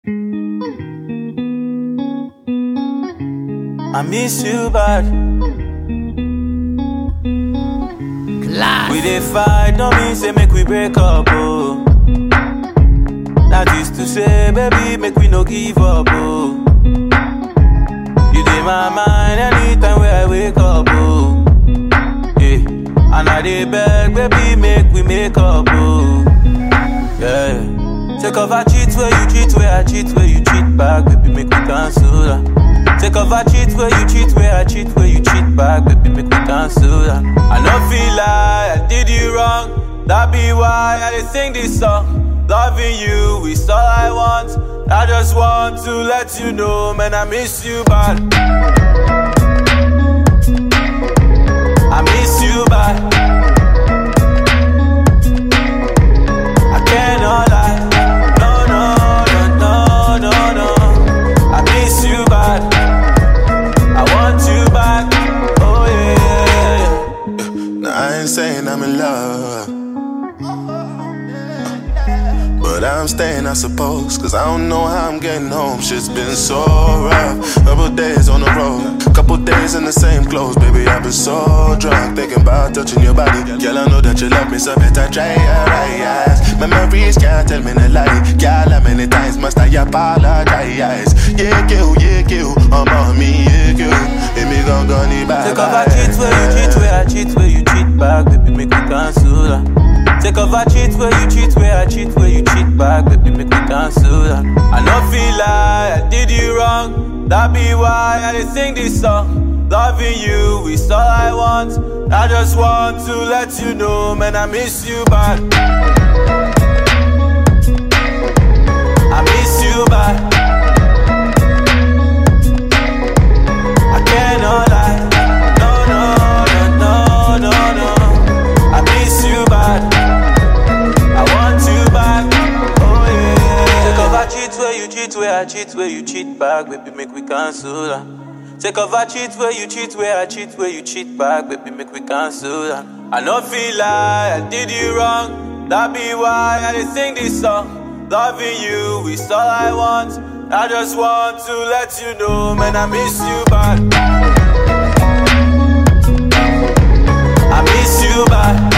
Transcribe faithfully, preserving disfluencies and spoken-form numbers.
I miss you bad. Class. We dey fight, don't mean say make we break up, oh. That is to say, baby, make we no give up, oh. You dey my mind anytime where I wake up, oh. Yeah, and I dey beg, baby, make we make up, oh. Yeah, take off I cheat where you cheat, where I cheat, where you cheat back, baby, make we cancel that. Take off I cheat where you cheat, where I cheat, where you cheat back, baby, make me cancel that. I no feel like I did you wrong, that be why I dey sing this song. Loving you is all I want, I just want to let you know, man, I miss you bad. I miss you bad. I cannot lie, no, no, no, no, no, no. I miss you bad. I want you back, oh yeah. Now I ain't saying I'm in love, but I'm staying, I suppose, cause I don't know how I'm getting home. Shit's been so rough. Couple days on the road, couple days in the same clothes. Baby, I've been so drunk, thinking about touching your body. Girl, I know that you love me, so better try your eyes. Memories can't tell me the lie. Girl, how many times must I apologize? Yeah, you, yeah, you, I'm on me, yeah, you. Let me gon' go need back. Take off I cheat where you cheat, where I cheat, where you cheat back, baby, make me cancel that. Take off I cheat where you cheat, where I cheat, where you cheat back, baby, make me cancel that. I no feel like I did you wrong, that be why I dey sing this song. Loving you is all I want, I just want to let you know, man, I miss you bad. I miss you bad. I cannot lie, no, no, no, no, no, no. I miss you bad. I want you back, oh yeah. Take off I cheat where you cheat, where I cheat, where you cheat back, baby, make we cancel that. Take off I cheat where you cheat, where I cheat, where you cheat back, baby, make we cancel that. I no feel like I did you wrong, that be why I dey sing this song. Loving you is all I want, I just want to let you know, man, I miss you bad. I miss you bad.